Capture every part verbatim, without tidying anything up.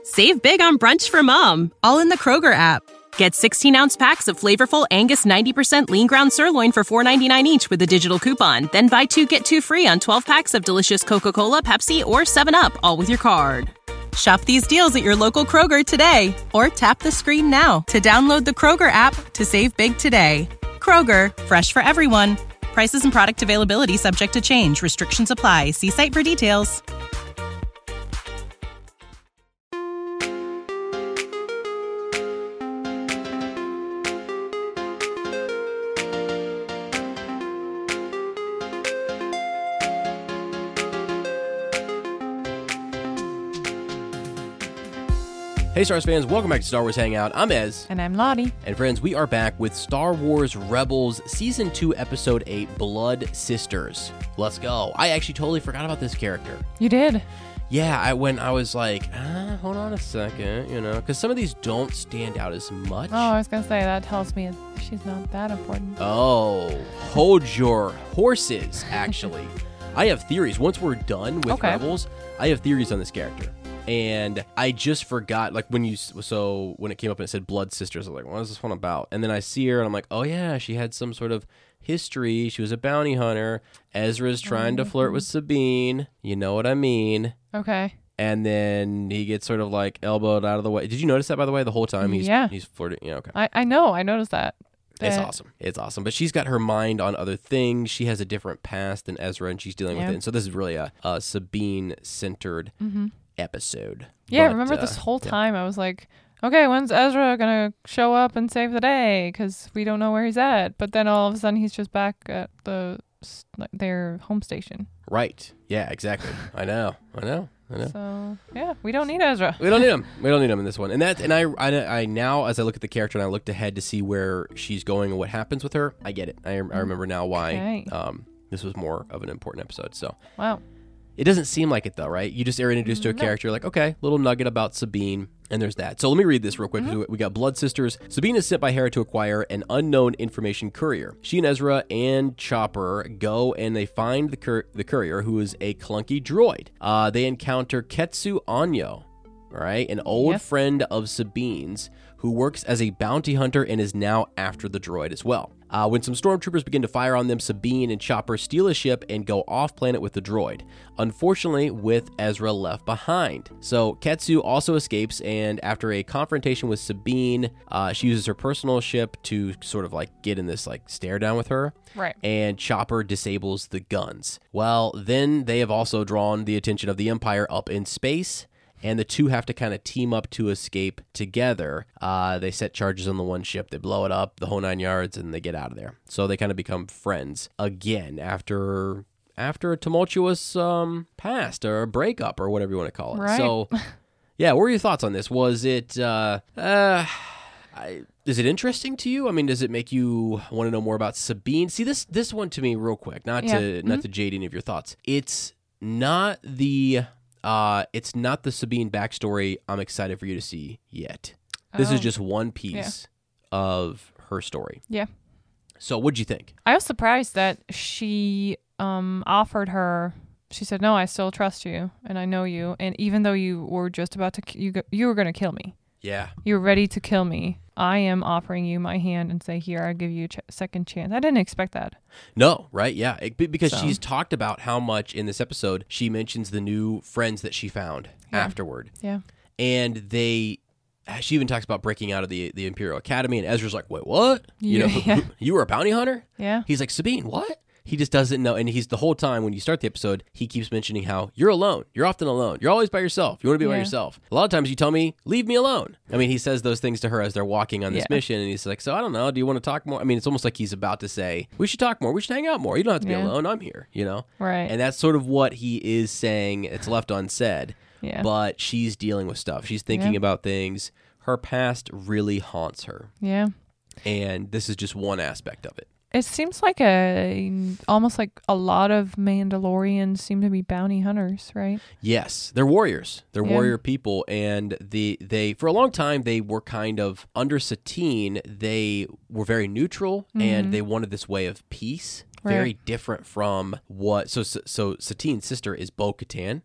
Save big on brunch for mom, all in the Kroger app. Get sixteen-ounce packs of flavorful Angus ninety percent lean ground sirloin for four ninety-nine each with a digital coupon. Then buy two, get two free on twelve packs of delicious Coca-Cola, Pepsi, or seven up, all with your card. Shop these deals at your local Kroger today, or tap the screen now to download the Kroger app to save big today. Kroger, fresh for everyone. Prices and product availability subject to change. Restrictions apply. See site for details. Hey Star Wars fans, welcome back to Star Wars Hangout. I'm Ez. And I'm Lottie. And friends, we are back with Star Wars Rebels Season two, Episode eight, Blood Sisters. Let's go. I actually totally forgot about this character. You did? Yeah, I when I was like, ah, hold on a second, you know, because some of these don't stand out as much. Oh, I was going to say, that tells me she's not that important. Oh, hold your horses, actually. I have theories. Once we're done with okay. Rebels, I have theories on this character. And I just forgot, like, when you, so when it came up and it said Blood Sisters, I was like, what is this one about? And then I see her, and I'm like, oh, yeah, she had some sort of history. She was a bounty hunter. Ezra's trying mm-hmm. to flirt with Sabine. You know what I mean? Okay. And then he gets sort of, like, elbowed out of the way. Did you notice that, by the way, the whole time he's, yeah. he's flirting? Yeah, okay. I, I know. I noticed that. It's uh, awesome. It's awesome. But she's got her mind on other things. She has a different past than Ezra, and she's dealing yeah. with it. And so this is really a, a Sabine-centered mm-hmm. episode. Yeah, but, remember uh, this whole yeah. time I was like, okay, when's Ezra going to show up and save the day? Because we don't know where he's at. But then all of a sudden he's just back at the their home station. Right. Yeah, exactly. I know. I know. I know. So, yeah, we don't need Ezra. We don't need him. We don't need him in this one. And that, and I, I, I now, as I look at the character and I looked ahead to see where she's going and what happens with her, I get it. I, I remember now why okay. um, this was more of an important episode. So, wow. It doesn't seem like it, though, right? You just are introduced to a no. character, like, okay, little nugget about Sabine, and there's that. So let me read this real quick. Mm-hmm. We got Blood Sisters. Sabine is sent by Hera to acquire an unknown information courier. She and Ezra and Chopper go, and they find the, cur- the courier, who is a clunky droid. Uh, they encounter Ketsu Onyo, all right, an old yep. friend of Sabine's, who works as a bounty hunter and is now after the droid as well. Uh, when some stormtroopers begin to fire on them, Sabine and Chopper steal a ship and go off-planet with the droid, unfortunately with Ezra left behind. So Ketsu also escapes, and after a confrontation with Sabine, uh, she uses her personal ship to sort of like get in this like stare down with her. Right. And Chopper disables the guns. Well, then they have also drawn the attention of the Empire up in space, and the two have to kind of team up to escape together. Uh, they set charges on the one ship, they blow it up, the whole nine yards, and they get out of there. So they kind of become friends again after after a tumultuous um, past or a breakup or whatever you want to call it. Right. So, yeah, what were your thoughts on this? Was it, uh, uh, I, is it interesting to you? I mean, does it make you want to know more about Sabine? See, this this one to me real quick, not yeah. to mm-hmm. not to jade any of your thoughts. It's not the... Uh, it's not the Sabine backstory I'm excited for you to see yet. This oh. is just one piece yeah. of her story. Yeah. So what'd you think? I was surprised that she um offered her. She said, "No, I still trust you, and I know you. And even though you were just about to, you you were going to kill me. Yeah. You were ready to kill me. I am offering you my hand and say, here, I give you a ch- second chance." I didn't expect that. No, right? Yeah. It, because So. she's talked about how much in this episode she mentions the new friends that she found Yeah. afterward. Yeah. And they, she even talks about breaking out of the, the Imperial Academy, and Ezra's like, wait, what? You Yeah, know, yeah. you were a bounty hunter? Yeah. He's like, Sabine, what? He just doesn't know. And he's the whole time when you start the episode, he keeps mentioning how you're alone. You're often alone. You're always by yourself. You want to be by Yeah. yourself. A lot of times you tell me, leave me alone. I mean, he says those things to her as they're walking on this Yeah. mission. And he's like, so I don't know. Do you want to talk more? I mean, it's almost like he's about to say, we should talk more. We should hang out more. You don't have to be Yeah. alone. I'm here, you know? Right. And that's sort of what he is saying. It's left unsaid. Yeah. But she's dealing with stuff. She's thinking Yeah. about things. Her past really haunts her. Yeah. And this is just one aspect of it. It seems like a almost like a lot of Mandalorians seem to be bounty hunters, right? Yes, they're warriors. They're Yeah. warrior people, and the they for a long time they were kind of under Satine. They were very neutral, Mm-hmm. and they wanted this way of peace, Right. very different from what. So so, so Satine's sister is Bo-Katan,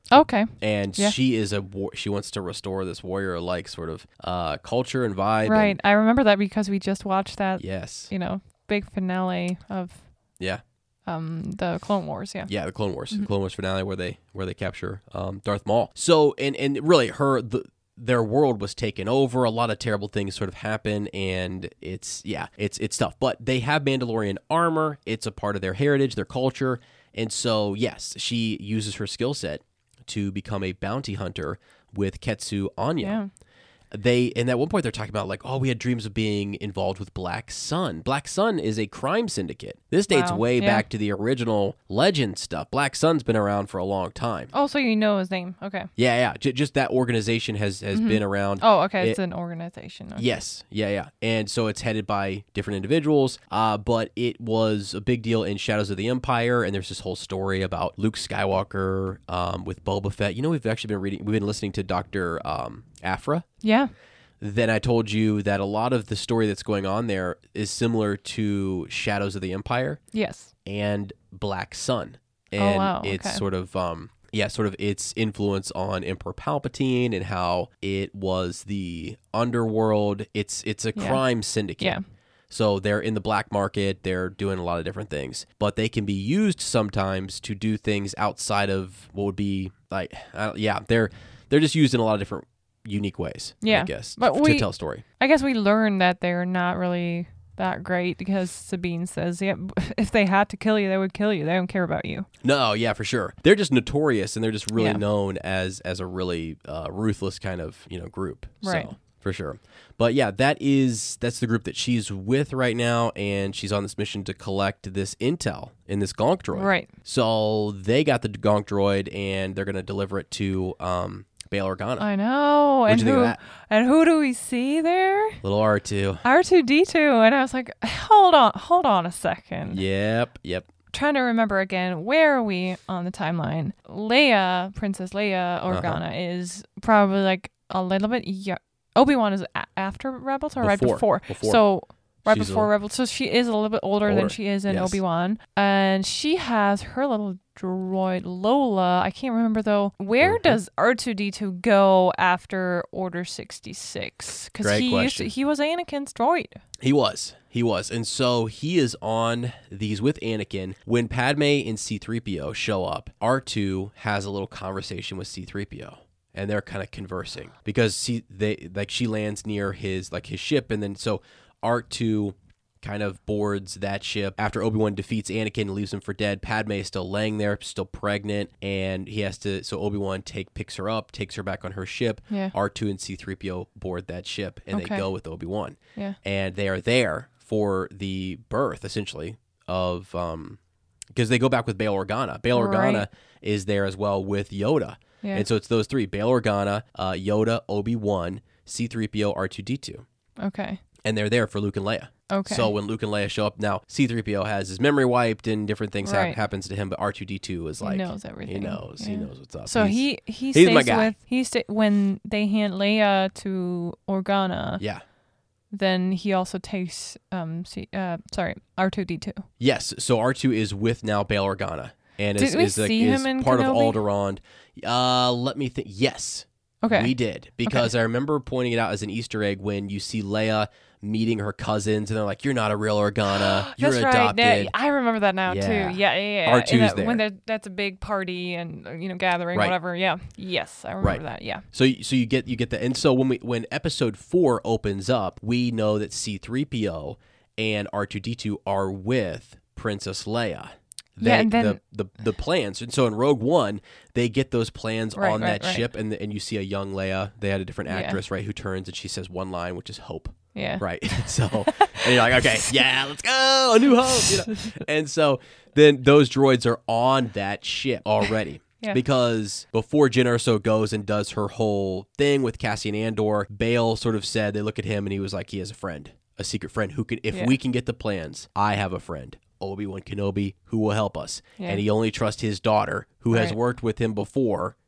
Okay. And Yeah. she is a war- she wants to restore this warrior-like sort of uh, culture and vibe. Right. And, I remember that because we just watched that, yes. you know, big finale of Yeah. um the Clone Wars. Yeah. Yeah, the Clone Wars, Mhm. the Clone Wars finale where they where they capture um, Darth Maul. So and and really her the. Their world was taken over. A lot of terrible things sort of happen, and it's yeah, it's it's tough. But they have Mandalorian armor. It's a part of their heritage, their culture, and so yes, she uses her skill set to become a bounty hunter with Ketsu Anya. Yeah. They and at one point they're talking about like, oh, we had dreams of being involved with Black Sun. Black Sun is a crime syndicate. This dates Wow. way Yeah. back to the original Legend stuff. Black Sun's been around for a long time. Oh, so you know his name. Okay. Yeah, yeah. J- just that organization has has Mhm. been around. Oh, okay. It- It's an organization. Okay. Yes, yeah, yeah. And so it's headed by different individuals, uh, but it was a big deal in Shadows of the Empire, and there's this whole story about Luke Skywalker um, with Boba Fett. You know, we've actually been reading, we've been listening to Doctor Um, Afra. Yeah. Then I told you that a lot of the story that's going on there is similar to Shadows of the Empire Yes. and Black Sun. And wow, it's okay. sort of um yeah, sort of its influence on Emperor Palpatine and how it was the underworld. It's it's a Yeah. crime syndicate. Yeah. So they're in the black market, they're doing a lot of different things, but they can be used sometimes to do things outside of what would be like uh, yeah, they're they're just used in a lot of different unique ways, Yeah. I guess, But to we- tell a story. I guess we learned that they're not really that great because Sabine says, yeah, if they had to kill you, they would kill you. They don't care about you. No, yeah, for sure. They're just notorious, and they're just really Yeah. known as as a really uh, ruthless kind of you know group. Right. So, for sure. But yeah, that is that's the group that she's with right now, and she's on this mission to collect this intel in this Gonk droid. Right. So they got the Gonk droid, and they're going to deliver it to um, Bail Organa. I know. What'd and you think who, of that? And who do we see there? Little R two. R two D two. And I was like, hold on, hold on a second. Yep, yep. Trying to remember again, where are we on the timeline? Leia, Princess Leia Uh-huh. Organa is probably like a little bit young. Obi-Wan is a- after Rebels or right Before. before? Before. So right She's a before little- Rebels. So she is a little bit older than Older. she is in Yes. Obi-Wan. And she has her little droid Lola. I can't remember though. Where Mhm. does R two D two go after Order sixty-six? Because Great he used to, question. he was Anakin's droid. He was. He was. And so he is on these with Anakin. When Padme and C three P O show up, R two has a little conversation with C three P O. And they're kind of conversing because C, they like she lands near his like his ship, and then so R two kind of boards that ship after Obi-Wan defeats Anakin and leaves him for dead. Padme is still laying there, still pregnant, and he has to so Obi-Wan take picks her up, takes her back on her ship. Yeah. R two and C three P O board that ship, and Okay. they go with Obi-Wan. Yeah. And they are there for the birth, essentially, of um, because they go back with Bail Organa. Bail Organa Right. is there as well with Yoda, Yeah. and so it's those three: Bail Organa, uh, Yoda, Obi-Wan, C three P O, R two D two, Okay. and they're there for Luke and Leia. Okay. So when Luke and Leia show up, now C three P O has his memory wiped and different things hap- Right. happens to him, but R two D two is He like knows everything. He knows. He Yeah. knows what's up. So He's- he he he's my stays guy. with he sta- when they hand Leia to Organa. yeah. Then he also takes um C, uh sorry R two D two. Yes, so R two is with now Bail Organa, and is, Did we is, like, see is him in part Kenobi? of Alderaan. Uh, let me think. Yes, Okay. we did because I remember pointing it out as an Easter egg when you see Leia meeting her cousins, and they're like, "You're not a real Organa. You're That's adopted." right. Yeah, I remember that now Yeah. too. Yeah, yeah, yeah. R two's And that- there. when there, that's a big party and uh, you know gathering, Right. whatever. Yeah. Yes, I remember Right. that. Yeah. So, y- so you get you get that, and so when we when Episode Four opens up, we know that C three P O and R two D two are with Princess Leia. They, Yeah, and then- the, the the plans, and so in Rogue One, they get those plans Right, on right, that right. ship, and and you see a young Leia. They had a different Yeah. actress, right, who turns and she says one line, which is hope. Yeah. Right. So, and you're like, okay, yeah, let's go, a new hope. You know? And so then those droids are on that ship already. Yeah. Because before Jyn Erso goes and does her whole thing with Cassian Andor, Bail sort of said, they look at him and he was like, he has a friend, a secret friend who can, if Yeah. we can get the plans, I have a friend, Obi-Wan Kenobi, who will help us. Yeah. And he only trusts his daughter, who has Right. worked with him before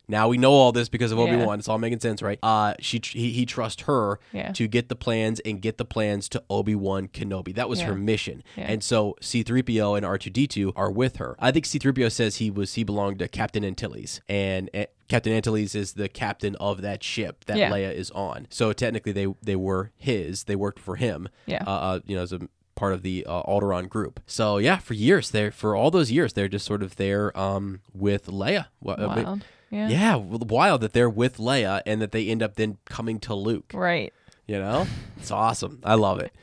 Now we know all this because of Yeah. Obi-Wan. It's all making sense, right? Uh, she he, he trusts her Yeah. to get the plans and get the plans to Obi-Wan Kenobi. That was Yeah. her mission. Yeah. And so C three P O and R two D two are with her. I think C three P O says he was he belonged to Captain Antilles, and uh, Captain Antilles is the captain of that ship that Yeah. Leia is on. So technically, they they were his. They worked for him. Yeah. Uh, uh you know, as a part of the uh, Alderaan group. So yeah, for years there, for all those years, they're just sort of there um with Leia. Well, a bit- Wild. Yeah. yeah, wild that they're with Leia and that they end up then coming to Luke. Right. You know, it's awesome. I love it.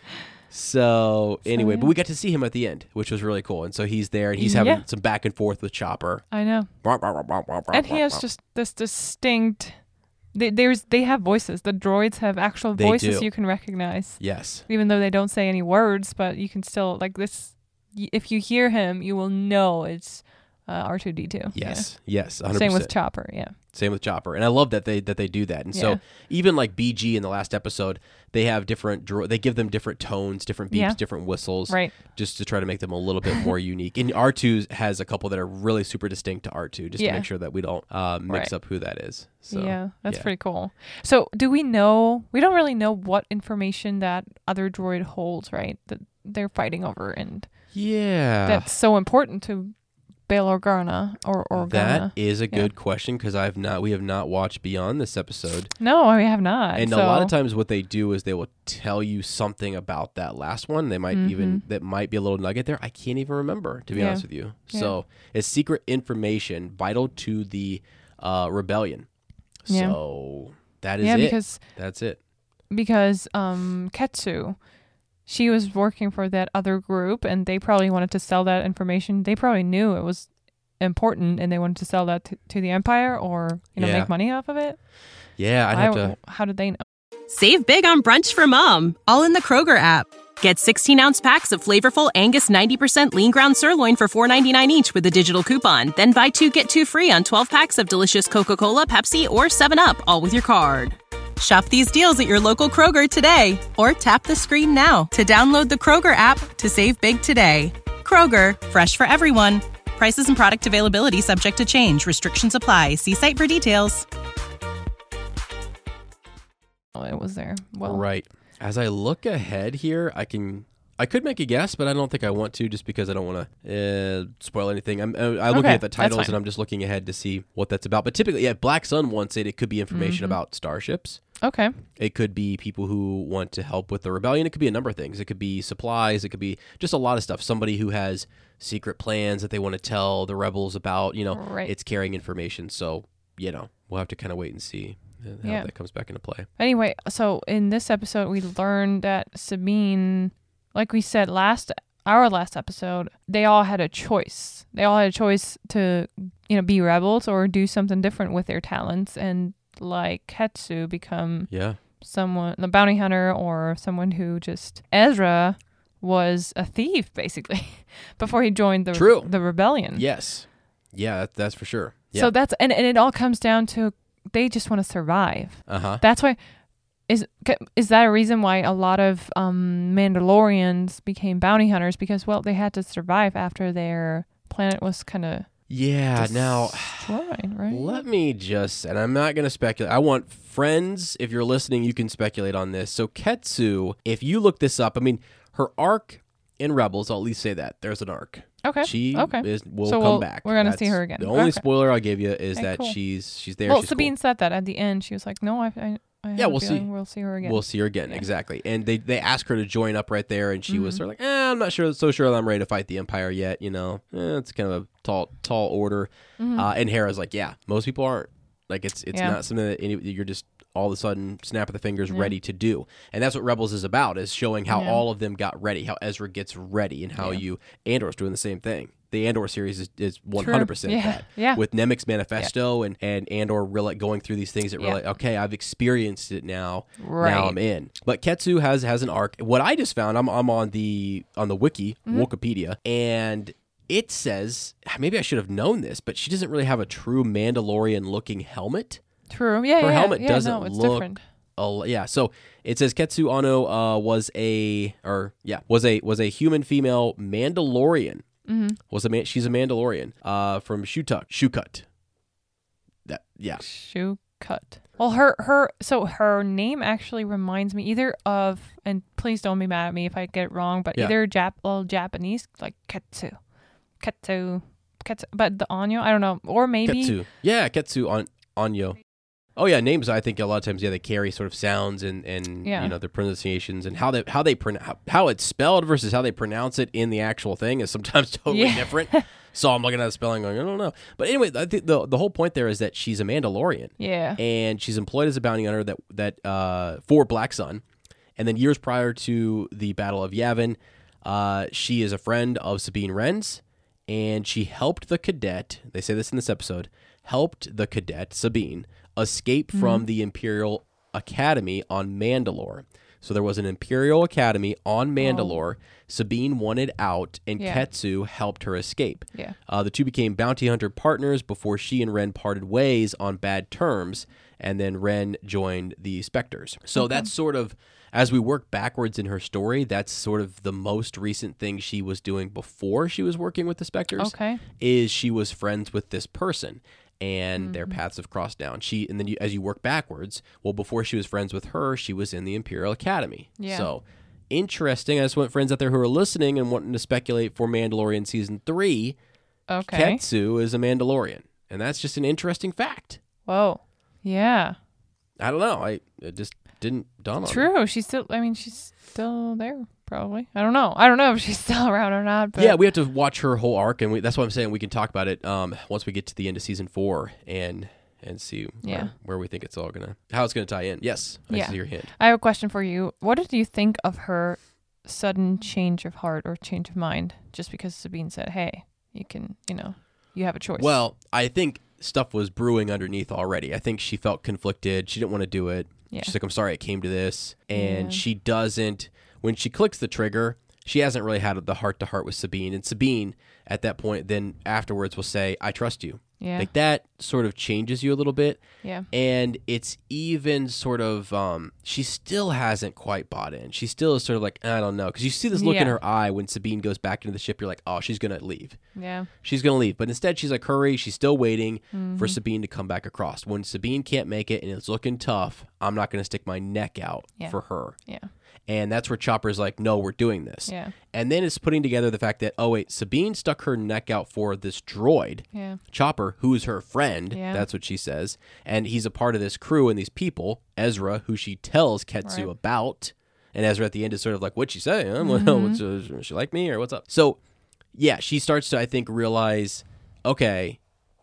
So anyway, yeah. but we got to see him at the end, which was really cool. And so he's there and he's having Yeah. some back and forth with Chopper. I know. And he has just this distinct. They, there's they have voices. The droids have actual They voices do. you can recognize, Yes. even though they don't say any words. But you can still like this. y- If you hear him, you will know it's uh, R two D two. Yes. Yes. one hundred percent. Same with Chopper. Yeah. Same with Chopper. And I love that they that they do that. And Yeah. so even like B G in the last episode, they have different dro- they give them different tones, different beeps, Yeah. different whistles, Right. just to try to make them a little bit more unique. And R two has a couple that are really super distinct to R two, just Yeah. to make sure that we don't uh, mix Right. up who that is. So yeah, that's yeah. pretty cool. So, do we know? We don't really know what information that other droid holds, right? That they're fighting over, and Yeah. that's so important to Bail Organa or Organa. That is a Yeah. good question because I've not we have not watched Beyond this episode. No, I have not. And so. a lot of times what they do is they will tell you something about that last one. They might even that might be a little nugget there. I can't even remember, to be Mm-hmm. Yeah. honest with you. Yeah. So it's secret information vital to the uh, rebellion. Yeah. So that is yeah, it. because That's it. because um Ketsu, she was working for that other group, and they probably wanted to sell that information. They probably knew it was important, and they wanted to sell that to, to the Empire, or you know, Yeah. make money off of it. Yeah, I'd I- have to How did they know? Save big on brunch for mom, all in the Kroger app. Get sixteen ounce packs of flavorful Angus ninety percent lean ground sirloin for four ninety-nine each with a digital coupon. Then buy two, get two free on twelve packs of delicious Coca-Cola, Pepsi, or seven up, all with your card. Shop these deals at your local Kroger today, or tap the screen now to download the Kroger app to save big today. Kroger, fresh for everyone. Prices and product availability subject to change. Restrictions apply. See site for details. Oh, it was there. Well, Right. As I look ahead here, I can I could make a guess, but I don't think I want to, just because I don't want to uh, spoil anything. I'm, uh, I'm looking Okay, at the that's titles fine. and I'm just looking ahead to see what that's about. But typically, yeah, Black Sun wants it. It could be information Mm-hmm. about starships. Okay. It could be people who want to help with the rebellion. It could be a number of things. It could be supplies. It could be just a lot of stuff. Somebody who has secret plans that they want to tell the rebels about. You know, Right. it's carrying information. So, you know, we'll have to kind of wait and see uh, how Yeah. that comes back into play. Anyway, so in this episode, we learned that Sabine, like we said last, our last episode, they all had a choice. They all had a choice to, you know, be rebels or do something different with their talents, and like Ketsu, become Yeah. someone, the bounty hunter, or someone who just Ezra was a thief basically before he joined the True. the rebellion. Yes. Yeah, that, that's for sure. Yeah. So that's and, and it all comes down to they just want to survive. uh-huh. That's why is is that a reason why a lot of um, Mandalorians became bounty hunters, because well they had to survive after their planet was kind of Yeah, now destroyed, right? let me just, and I'm not going to speculate. I want friends, if you're listening, you can speculate on this. So Ketsu, if you look this up, I mean, her arc in Rebels, I'll at least say that. There's an arc. Okay. She okay. is, will So come we'll- back. we're gonna see That's her again. The only Okay. spoiler I'll give you is Okay, that cool. she's she's there. well, she's Sabine cool. said that at the end. She was like, "No, I, I, I have Yeah, a we'll feeling see. We'll see her again." We'll see her again, Yeah. exactly. And they they asked her to join up right there, and she was Mhm. sort of like, eh, I'm not sure, so sure that I'm ready to fight the Empire yet. You know, eh, it's kind of a tall tall order. Mhm. Uh, and Hera's like, yeah, most people aren't. Like, it's it's Yeah. not something that any, you're just all of a sudden snap of the fingers Yeah. ready to do. And that's what Rebels is about, is showing how Yeah. all of them got ready, how Ezra gets ready, and how Yeah. you Andor's doing the same thing. The Andor series is, is one hundred percent Yeah. that. Yeah. With Nemec's manifesto and, and Andor really going through these things that Yeah. really, okay, I've experienced it now. Right. Now I'm in. But Ketsu has has an arc. What I just found, I'm I'm on the on the wiki, Mm-hmm. Wikipedia, and it says, maybe I should have known this, but she doesn't really have a true Mandalorian looking helmet. True. Yeah. Her yeah, helmet yeah, doesn't no, it's look different. Oh yeah, so it says Ketsu Ono uh, was a or yeah was a was a human female Mandalorian. Mm-hmm. Was a man? She's a Mandalorian uh, from Shutuk Shukut. that yeah. Shoe cut. Well, her her so her name actually reminds me either of, and please don't be mad at me if I get it wrong, but Yeah. either Jap well, Japanese like Ketsu, Ketsu, Ketsu, but the Anyo, I don't know, or maybe Ketsu. Yeah, Ketsu on Anyo. Oh yeah, names I think a lot of times yeah they carry sort of sounds and and Yeah. you know their pronunciations and how they how they pronounce how, how it's spelled versus how they pronounce it in the actual thing is sometimes totally Yeah. different. So I'm looking at the spelling going I don't know. But anyway, I think the the whole point there is that she's a Mandalorian. yeah, And she's employed as a bounty hunter that that uh, for Black Sun. And then years prior to the Battle of Yavin, uh, she is a friend of Sabine Wren's, and she helped the cadet. They say this in this episode. Helped the cadet Sabine escape Mm-hmm. from the Imperial Academy on Mandalore. So there was an Imperial Academy on Mandalore. Sabine wanted out, and Oh. Yeah. Ketsu helped her escape. yeah, Uh, the two became bounty hunter partners before she and Ren parted ways on bad terms, and then Ren joined the Spectres. So that's sort of, as we work backwards in her story, that's sort of the most recent thing she was doing before she was working with the Spectres. Okay. Is she was friends with this person, and Mm-hmm. their paths have crossed down. She and then you, as you work backwards, well, before she was friends with her, she was in the Imperial Academy. Yeah. So. Interesting. I just want friends out there who are listening and wanting to speculate for Mandalorian season three. Okay. Ketsu is a Mandalorian, and that's just an interesting fact. Whoa. Yeah. I don't know. I it just didn't dawn on me. True. She's still. I mean, she's still there. Probably. I don't know. I don't know if she's still around or not. But Yeah, we have to watch her whole arc, and we, that's what I'm saying. We can talk about it um, once we get to the end of season four and and see Yeah. where, where we think it's all gonna how it's gonna tie in. Yes, I Yeah. see your hint. I have a question for you. What did you think of her sudden change of heart or change of mind just because Sabine said, "Hey, you can, you know, you have a choice." Well, I think stuff was brewing underneath already. I think she felt conflicted. She didn't want to do it. Yeah. She's like, I'm sorry it came to this. And Yeah. she doesn't, when she clicks the trigger, she hasn't really had the heart to heart with Sabine. And Sabine, at that point, then afterwards will say, I trust you. yeah, Like that sort of changes you a little bit. yeah, And it's even sort of, um, she still hasn't quite bought in. She still is sort of like, I don't know. Because you see this look in Yeah. her eye when Sabine goes back into the ship. You're like, oh, she's going to leave. yeah, She's going to leave. But instead, she's like, hurry. She's still waiting Mm-hmm. for Sabine to come back across. When Sabine can't make it and it's looking tough, I'm not going to stick my neck out Yeah. for her. yeah, And that's where Chopper's like, no, we're doing this. yeah, And then it's putting together the fact that, oh, wait, Sabine stuck her neck out for this droid, yeah, Chopper, who's her friend. Yeah. That's what she says. And he's a part of this crew and these people, Ezra, who she tells Ketsu Right. about. And Ezra at the end is sort of like, what'd she say? Huh? Mm-hmm. Well, what's, uh, does she like me or what's up? So, yeah, she starts to, I think, realize, okay,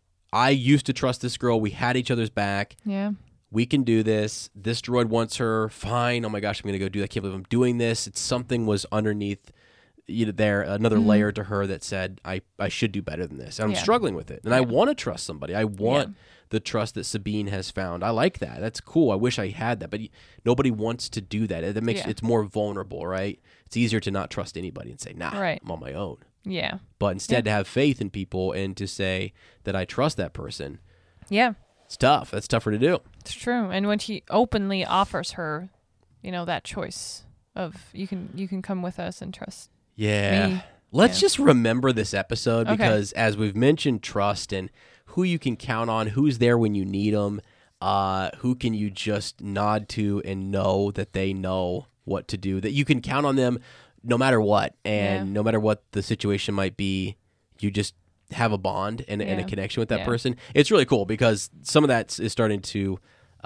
I used to trust this girl. We had each other's back. yeah, We can do this. This droid wants her. Fine. Oh my gosh, I'm going to go do that. I can't believe I'm doing this. It's something was underneath you know, there, another Mm-hmm. layer to her that said, I, I should do better than this. And I'm Yeah. struggling with it. And I Yeah. want to trust somebody. I want Yeah. the trust that Sabine has found. I like that. That's cool. I wish I had that. But y- nobody wants to do that. That makes Yeah. it's more vulnerable, right? It's easier to not trust anybody and say, nah, Right. I'm on my own. yeah, But instead to have faith in people and to say that I trust that person, yeah. it's tough. That's tougher to do. It's true. And when she openly offers her, you know, that choice of you can you can come with us and trust. Yeah. Me. Let's Yeah. just remember this episode Okay. because as we've mentioned trust and who you can count on, who's there when you need them, uh, who can you just nod to and know that they know what to do, that you can count on them no matter what. And Yeah. no matter what the situation might be, you just have a bond and, and a Yeah. connection with that Yeah. person. It's really cool because some of that is starting to,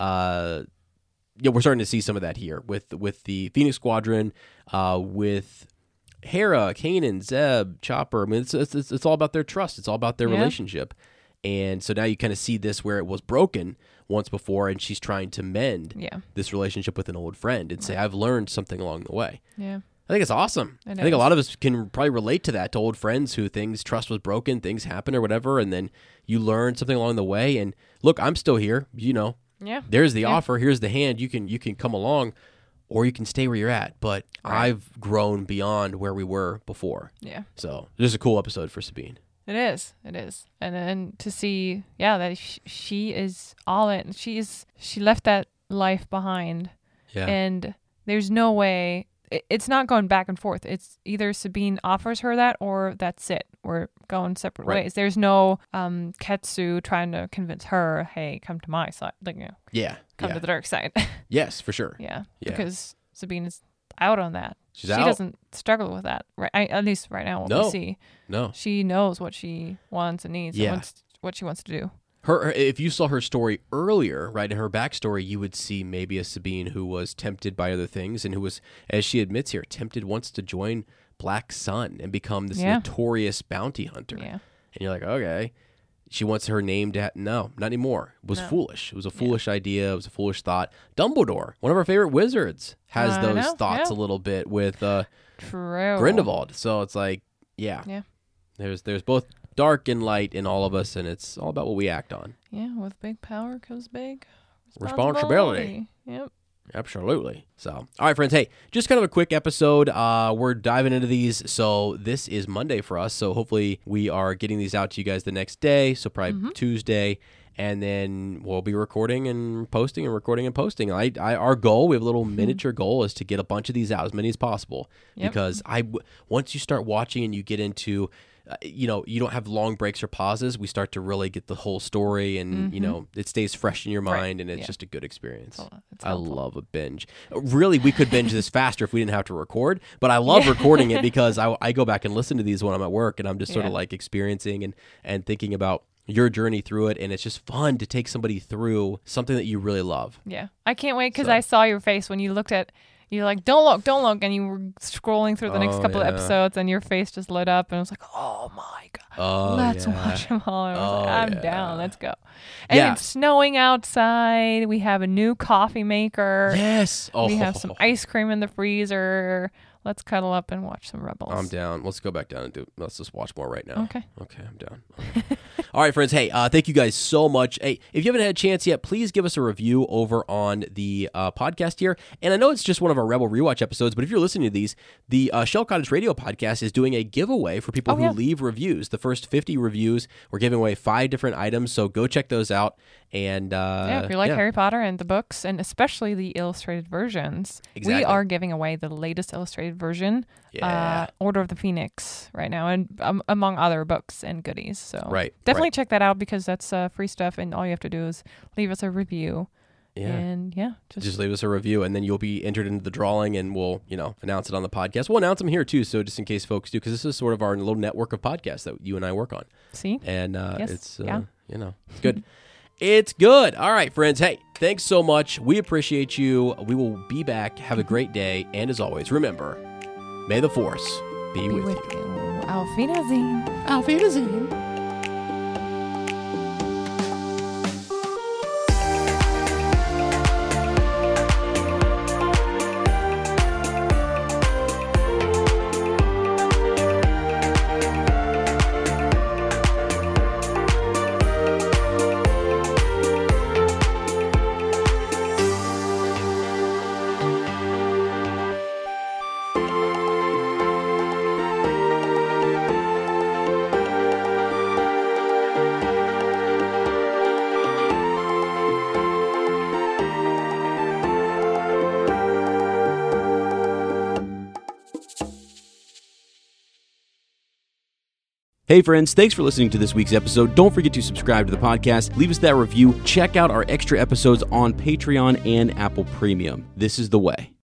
uh, yeah, we're starting to see some of that here with, with the Phoenix Squadron, uh, with Hera, Kanan, Zeb, Chopper. I mean, it's, it's it's all about their trust. It's all about their Yeah. relationship. And so now you kind of see this where it was broken once before, and she's trying to mend Yeah, this relationship with an old friend and say, I've learned something along the way. yeah, I think it's awesome. It I think a is. lot of us can probably relate to that, to old friends who things, trust was broken, things happen or whatever, and then you learn something along the way. And look, I'm still here. You know, yeah, there's the Yeah. offer. Here's the hand. You can you can come along, or you can stay where you're at. But Right. I've grown beyond where we were before. yeah. So this is a cool episode for Sabine. It is. It is. And then to see, yeah, that sh- she is all in. She is. She left that life behind, Yeah. and there's no way it, it's not going back and forth. It's either Sabine offers her that or that's it. We're going separate Right. ways. There's no um, Ketsu trying to convince her, hey, come to my side. Like, you know, Yeah. come yeah. to the dark side. Yes, for sure. yeah. Yeah. Because Sabine is out on that. She's she out. doesn't struggle with that. Right. I, at least right now, what No. we see. No. She knows what she wants and needs Yeah. and wants, what she wants to do. Her, her- if you saw her story earlier, right, in her backstory, you would see maybe a Sabine who was tempted by other things and who was, as she admits here, tempted once to join Black Sun and become this Yeah. notorious bounty hunter. Yeah. And you're like, okay. She wants her name to ha- no, not anymore. It was No. foolish. It was a foolish idea. It was a foolish thought. Dumbledore, one of our favorite wizards, has I those know, thoughts yeah. a little bit with uh, True. Grindelwald. So it's like, yeah, Yeah. there's there's both dark and light in all of us, and it's all about what we act on. Yeah, with big power comes big Responsibility. Yep. Absolutely. So, all right, friends. Hey, just kind of a quick episode. Uh, we're diving into these. So this is Monday for us. So hopefully we are getting these out to you guys the next day. So probably Mm-hmm. Tuesday, and then we'll be recording and posting and recording and posting. I, I our goal, we have a little miniature goal, is to get a bunch of these out, as many as possible. Yep. Because I, w- once you start watching and you get into Uh, you know, you don't have long breaks or pauses. We start to really get the whole story, and you know, it stays fresh in your mind, Right. and it's Yeah. just a good experience. It's all- it's I helpful. love a binge. Really, we could binge this faster if we didn't have to record, but I love recording it because I, I go back and listen to these when I'm at work, and I'm just sort of Yeah. like experiencing and, and thinking about your journey through it, and it's just fun to take somebody through something that you really love. Yeah. I can't wait because So- I saw your face when you looked at, you're like, don't look, don't look. And you were scrolling through the next Oh, couple yeah. of episodes and your face just lit up. And I was like, oh my God. Oh, Let's yeah. watch them all. And I was Oh, like, I'm yeah. down. Let's go. And Yeah. it's snowing outside. We have a new coffee maker. Yes. Oh, We have some ice cream in the freezer. Let's cuddle up and watch some Rebels. I'm down. Let's go back down and do. Let's just watch more right now. Okay. Okay, I'm down. Okay. All right, friends. Hey, uh, thank you guys so much. Hey, if you haven't had a chance yet, please give us a review over on the uh, podcast here. And I know it's just one of our Rebel Rewatch episodes, but if you're listening to these, the uh, Shell Cottage Radio podcast is doing a giveaway for people Oh, who yeah. leave reviews. The first fifty reviews, we're giving away five different items. So go check those out. And uh, Yeah, if you like yeah. Harry Potter and the books, and especially the illustrated versions, Exactly. we are giving away the latest illustrated version, Yeah. uh, Order of the Phoenix, right now, and um, among other books and goodies. So Right, definitely right. check that out because that's uh, free stuff, and all you have to do is leave us a review. Yeah. And yeah, just, Just leave us a review, and then you'll be entered into the drawing, and we'll, you know, announce it on the podcast. We'll announce them here too, so just in case folks do, because this is sort of our little network of podcasts that you and I work on, see. and uh, Yes, it's, uh, yeah. you know, it's good. It's good. All right, friends. Hey, thanks so much. We appreciate you. We will be back. Have a great day, and as always, remember, may the Force be, Be with, with you. you. Auf Wiedersehen. Auf Wiedersehen. Hey friends, thanks for listening to this week's episode. Don't forget to subscribe to the podcast, leave us that review, check out our extra episodes on Patreon and Apple Premium. This is the way.